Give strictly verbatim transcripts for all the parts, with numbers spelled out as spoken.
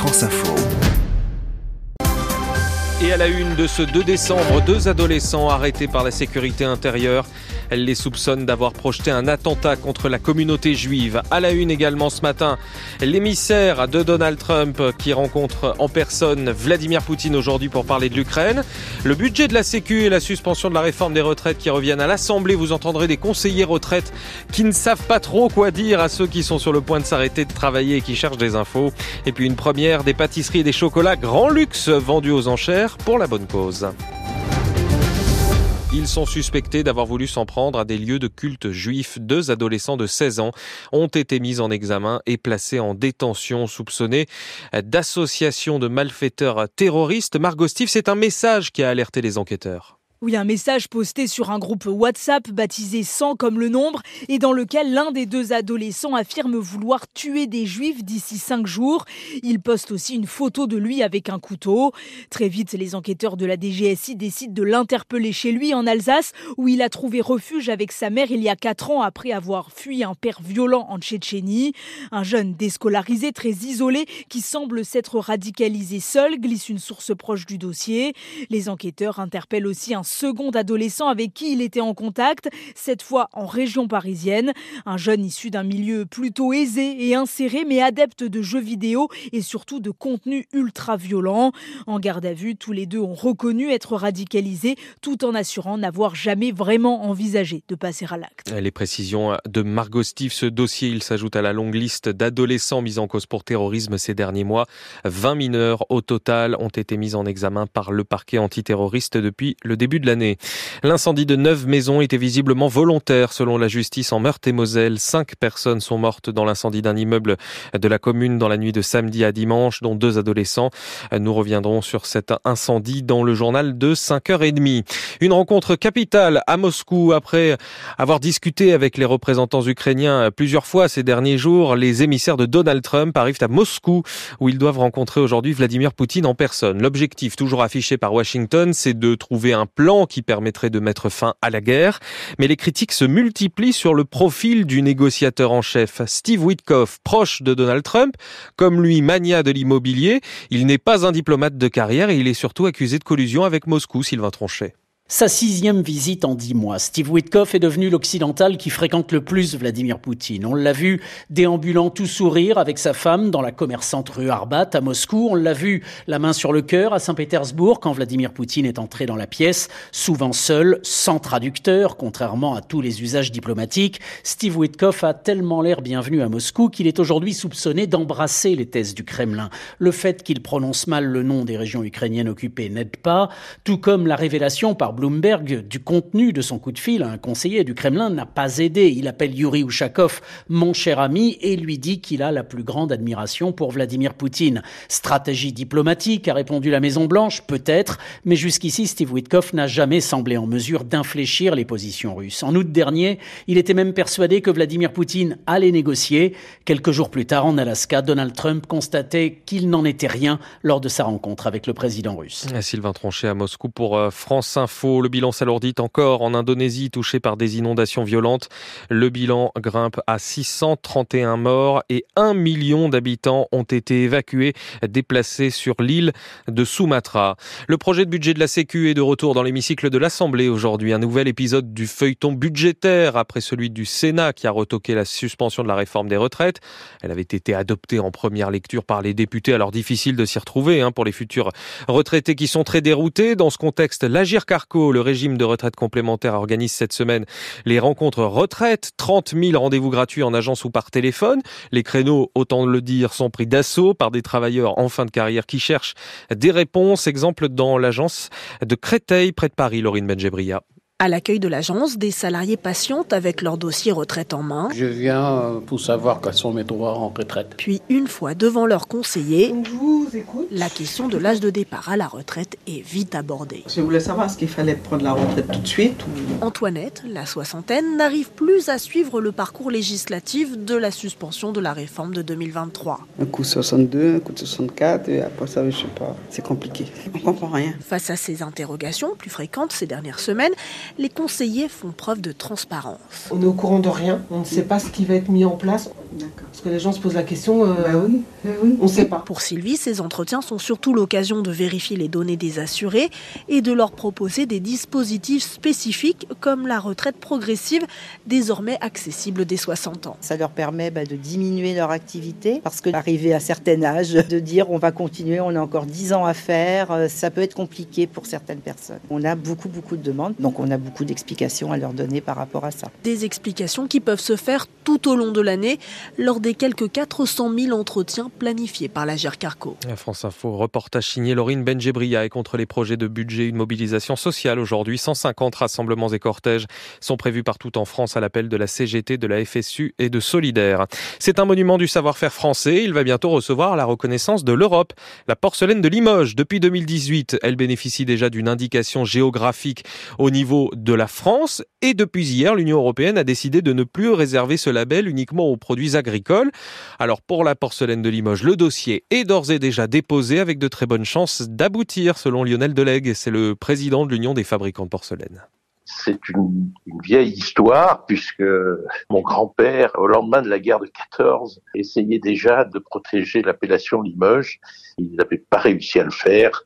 France Info. Et à la une de ce deux décembre, deux adolescents arrêtés par la sécurité intérieure. Elle les soupçonne d'avoir projeté un attentat contre la communauté juive. À la une également ce matin, l'émissaire de Donald Trump qui rencontre en personne Vladimir Poutine aujourd'hui pour parler de l'Ukraine. Le budget de la Sécu et la suspension de la réforme des retraites qui reviennent à l'Assemblée. Vous entendrez des conseillers retraites qui ne savent pas trop quoi dire à ceux qui sont sur le point de s'arrêter de travailler et qui cherchent des infos. Et puis une première, des pâtisseries et des chocolats grand luxe vendus aux enchères pour la bonne cause. Ils sont suspectés d'avoir voulu s'en prendre à des lieux de culte juifs. Deux adolescents de seize ans ont été mis en examen et placés en détention, soupçonnés d'association de malfaiteurs terroristes. Margot Steve, c'est un message qui a alerté les enquêteurs. Oui, un message posté sur un groupe WhatsApp baptisé cent comme le nombre et dans lequel l'un des deux adolescents affirme vouloir tuer des juifs d'ici cinq jours. Il poste aussi une photo de lui avec un couteau. Très vite, les enquêteurs de la D G S I décident de l'interpeller chez lui en Alsace où il a trouvé refuge avec sa mère il y a quatre ans après avoir fui un père violent en Tchétchénie. Un jeune déscolarisé très isolé qui semble s'être radicalisé seul, glisse une source proche du dossier. Les enquêteurs interpellent aussi un second adolescent avec qui il était en contact, cette fois en région parisienne. Un jeune issu d'un milieu plutôt aisé et inséré, mais adepte de jeux vidéo et surtout de contenu ultra violent. En garde à vue, tous les deux ont reconnu être radicalisés, tout en assurant n'avoir jamais vraiment envisagé de passer à l'acte. Les précisions de Margot Steve, ce dossier, il s'ajoute à la longue liste d'adolescents mis en cause pour terrorisme ces derniers mois. vingt mineurs au total ont été mis en examen par le parquet antiterroriste depuis le début de l'année. L'incendie de neuf maisons était visiblement volontaire selon la justice en Meurthe-et-Moselle. Cinq personnes sont mortes dans l'incendie d'un immeuble de la commune dans la nuit de samedi à dimanche, dont deux adolescents. Nous reviendrons sur cet incendie dans le journal de cinq heures trente. Une rencontre capitale à Moscou. Après avoir discuté avec les représentants ukrainiens plusieurs fois ces derniers jours, les émissaires de Donald Trump arrivent à Moscou où ils doivent rencontrer aujourd'hui Vladimir Poutine en personne. L'objectif, toujours affiché par Washington, c'est de trouver un plan qui permettrait de mettre fin à la guerre. Mais les critiques se multiplient sur le profil du négociateur en chef. Steve Witkoff, proche de Donald Trump, comme lui magnat de l'immobilier, il n'est pas un diplomate de carrière et il est surtout accusé de collusion avec Moscou, Sylvain Tronchet. Sa sixième visite en dix mois. Steve Witkoff est devenu l'occidental qui fréquente le plus Vladimir Poutine. On l'a vu déambulant tout sourire avec sa femme dans la commerçante rue Arbat à Moscou. On l'a vu la main sur le cœur à Saint-Pétersbourg quand Vladimir Poutine est entré dans la pièce, souvent seul, sans traducteur, contrairement à tous les usages diplomatiques. Steve Witkoff a tellement l'air bienvenu à Moscou qu'il est aujourd'hui soupçonné d'embrasser les thèses du Kremlin. Le fait qu'il prononce mal le nom des régions ukrainiennes occupées n'aide pas, tout comme la révélation par Bloomberg du contenu de son coup de fil à un conseiller du Kremlin n'a pas aidé. Il appelle Yuri Ushakov mon cher ami et lui dit qu'il a la plus grande admiration pour Vladimir Poutine. Stratégie diplomatique, a répondu la Maison-Blanche, peut-être, mais jusqu'ici Steve Witkoff n'a jamais semblé en mesure d'infléchir les positions russes. En août dernier, il était même persuadé que Vladimir Poutine allait négocier. Quelques jours plus tard, en Alaska, Donald Trump constatait qu'il n'en était rien lors de sa rencontre avec le président russe. Sylvain Tronchet à Moscou pour France Info. Le bilan s'alourdit encore en Indonésie, touché par des inondations violentes. Le bilan grimpe à six cent trente et un morts et un million d'habitants ont été évacués, déplacés sur l'île de Sumatra. Le projet de budget de la Sécu est de retour dans l'hémicycle de l'Assemblée aujourd'hui. Un nouvel épisode du feuilleton budgétaire après celui du Sénat qui a retoqué la suspension de la réforme des retraites. Elle avait été adoptée en première lecture par les députés, alors difficile de s'y retrouver hein, pour les futurs retraités qui sont très déroutés. Dans ce contexte, l'Agirc-Arrco, le régime de retraite complémentaire, organise cette semaine les rencontres retraite. trente mille rendez-vous gratuits en agence ou par téléphone. Les créneaux, autant le dire, sont pris d'assaut par des travailleurs en fin de carrière qui cherchent des réponses. Exemple dans l'agence de Créteil, près de Paris, Laurine Benjebria. À l'accueil de l'agence, des salariés patientent avec leur dossier retraite en main. Je viens pour savoir quels sont mes droits en retraite. Puis, une fois devant leur conseiller, Donc, je vous écoute. la question de l'âge de départ à la retraite est vite abordée. Je voulais savoir est-ce qu'il fallait prendre la retraite tout de suite ou... Antoinette, la soixantaine, n'arrive plus à suivre le parcours législatif de la suspension de la réforme de deux mille vingt-trois. Un coup soixante-deux, un coup soixante-quatre, et après ça, je sais pas, c'est compliqué. On comprend rien. Face à ces interrogations plus fréquentes ces dernières semaines, les conseillers font preuve de transparence. On est au courant de rien, on ne sait pas ce qui va être mis en place. D'accord. Parce que les gens se posent la question, euh, bah oui, bah oui. On ne sait pas. Pour Sylvie, ces entretiens sont surtout l'occasion de vérifier les données des assurés et de leur proposer des dispositifs spécifiques comme la retraite progressive, désormais accessible dès soixante ans. Ça leur permet bah, de diminuer leur activité parce qu'arriver à certain âge, de dire on va continuer, on a encore dix ans à faire, ça peut être compliqué pour certaines personnes. On a beaucoup, beaucoup de demandes, donc on a beaucoup d'explications à leur donner par rapport à ça. Des explications qui peuvent se faire tout au long de l'année lors des quelques quatre cent mille entretiens planifiés par la Gercarco. France Info, reportage signé Laurine Benjebria. Et contre les projets de budget, une mobilisation sociale aujourd'hui. cent cinquante rassemblements et cortèges sont prévus partout en France à l'appel de la C G T, de la F S U et de Solidaire. C'est un monument du savoir-faire français. Il va bientôt recevoir la reconnaissance de l'Europe. La porcelaine de Limoges, depuis deux mille dix-huit, elle bénéficie déjà d'une indication géographique au niveau de la France. Et depuis hier, l'Union européenne a décidé de ne plus réserver ce label uniquement aux produits agricoles. Alors pour la porcelaine de Limoges, le dossier est d'ores et déjà déposé avec de très bonnes chances d'aboutir, selon Lionel Delegue. C'est le président de l'Union des fabricants de porcelaine. C'est une, une vieille histoire puisque mon grand-père, au lendemain de la guerre de quatorze, essayait déjà de protéger l'appellation Limoges. Il n'avait pas réussi à le faire.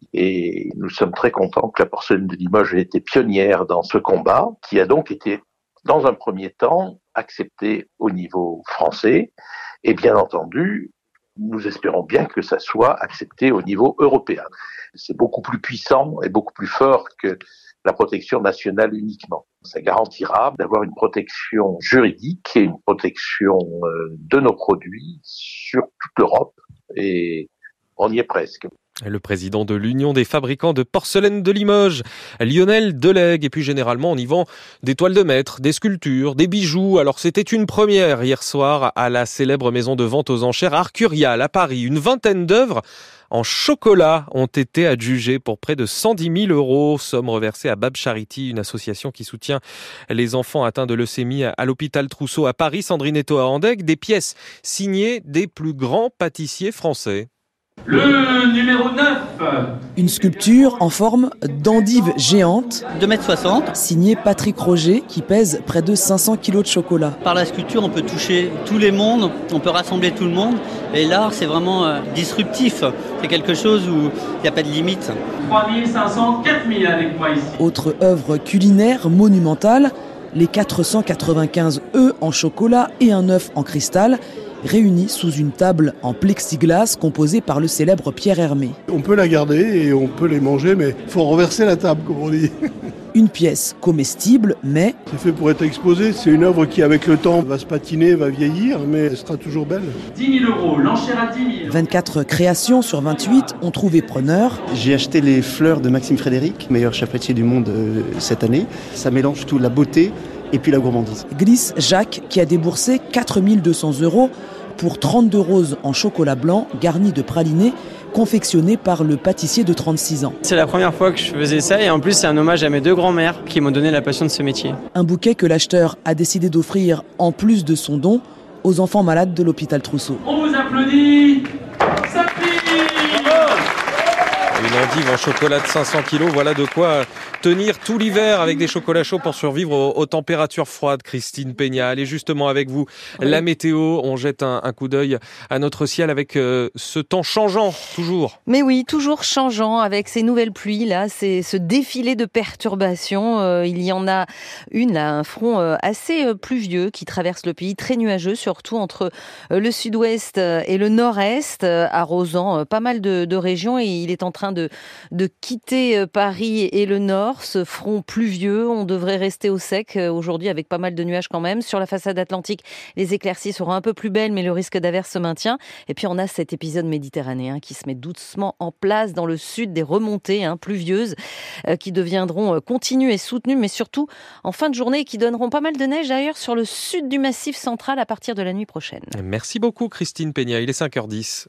Et nous sommes très contents que la porcelaine de Limoges ait été pionnière dans ce combat, qui a donc été, dans un premier temps, accepté au niveau français. Et bien entendu, nous espérons bien que ça soit accepté au niveau européen. C'est beaucoup plus puissant et beaucoup plus fort que la protection nationale uniquement. Ça garantira d'avoir une protection juridique et une protection de nos produits sur toute l'Europe. Et on y est presque. Le président de l'Union des fabricants de porcelaine de Limoges, Lionel Delegue. Et puis généralement, on y vend des toiles de maître, des sculptures, des bijoux. Alors c'était une première hier soir à la célèbre maison de vente aux enchères Arcurial à Paris. Une vingtaine d'œuvres en chocolat ont été adjugées pour près de cent dix mille euros. Somme reversée à Bab Charity, une association qui soutient les enfants atteints de leucémie à l'hôpital Trousseau à Paris. Sandrine Eto à Andec, des pièces signées des plus grands pâtissiers français. Le numéro neuf. Une sculpture en forme d'endive géante. deux mètres soixante. Signée Patrick Roger, qui pèse près de cinq cents kilos de chocolat. Par la sculpture, on peut toucher tous les mondes, on peut rassembler tout le monde. Et l'art, c'est vraiment euh, disruptif. C'est quelque chose où il n'y a pas de limite. trois mille cinq cents, quatre mille avec moi ici. Autre œuvre culinaire monumentale, les quatre cent quatre-vingt-quinze œufs en chocolat et un œuf en cristal, réunis sous une table en plexiglas composée par le célèbre Pierre Hermé. On peut la garder et on peut les manger, mais il faut renverser la table, comme on dit. Une pièce comestible, mais... C'est fait pour être exposé. C'est une œuvre qui, avec le temps, va se patiner, va vieillir, mais elle sera toujours belle. dix mille euros, l'enchère à dix mille. vingt-quatre créations sur vingt-huit ont trouvé preneur. J'ai acheté les fleurs de Maxime Frédéric, meilleur chef pâtissier du monde euh, cette année. Ça mélange tout, la beauté et puis la gourmandise. Glisse Jacques, qui a déboursé quatre mille deux cents euros pour trente-deux roses en chocolat blanc garnies de pralinés confectionnés par le pâtissier de trente-six ans. C'est la première fois que je faisais ça et en plus c'est un hommage à mes deux grands-mères qui m'ont donné la passion de ce métier. Un bouquet que l'acheteur a décidé d'offrir en plus de son don aux enfants malades de l'hôpital Trousseau. On vous applaudit. Ça pique. Une endive en chocolat de cinq cents kilos, voilà de quoi tenir tout l'hiver avec des chocolats chauds pour survivre aux, aux températures froides. Christine Peña, allez justement avec vous. Oui. La météo, on jette un, un coup d'œil à notre ciel avec euh, ce temps changeant, toujours. Mais oui, toujours changeant avec ces nouvelles pluies, là, c'est ce défilé de perturbations. Euh, il y en a une, là, un front euh, assez euh, pluvieux qui traverse le pays, très nuageux, surtout entre euh, le sud-ouest et le nord-est, euh, arrosant euh, pas mal de, de régions, et il est en train de, de quitter euh, Paris et le nord. Ce front pluvieux, on devrait rester au sec aujourd'hui avec pas mal de nuages quand même. Sur la façade atlantique, les éclaircies seront un peu plus belles, mais le risque d'averse se maintient. Et puis on a cet épisode méditerranéen qui se met doucement en place dans le sud, des remontées hein, pluvieuses euh, qui deviendront continues et soutenues, mais surtout en fin de journée, qui donneront pas mal de neige d'ailleurs sur le sud du Massif central à partir de la nuit prochaine. Merci beaucoup Christine Peña, il est cinq heures dix.